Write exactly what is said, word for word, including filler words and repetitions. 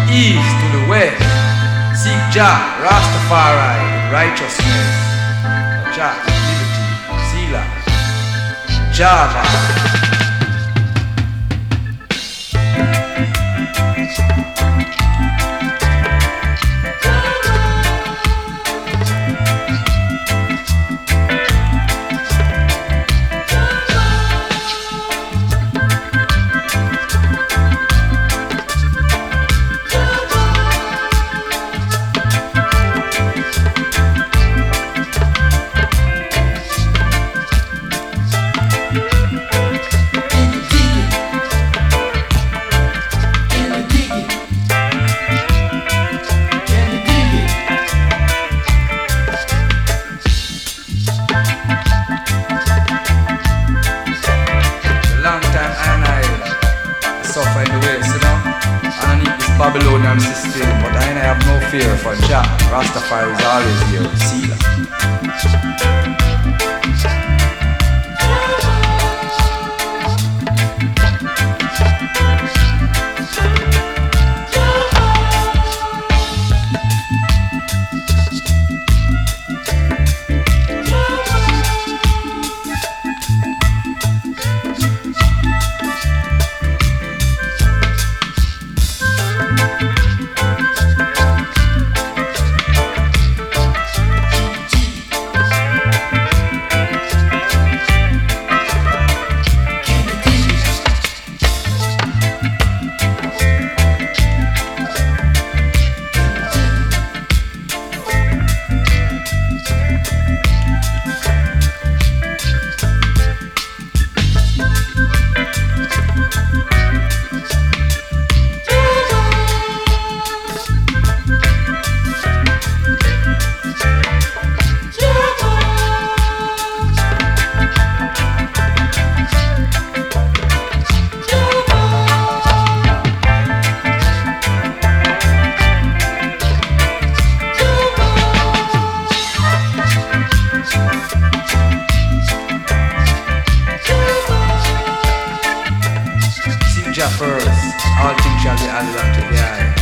east to the west. Seek Jah, Rastafari, in righteousness. Jah, liberty, Sila, Java. Babylonian system, but I have no fear for Jah. Rastafari is always here. Sila. Jah first, all things shall be added unto thee.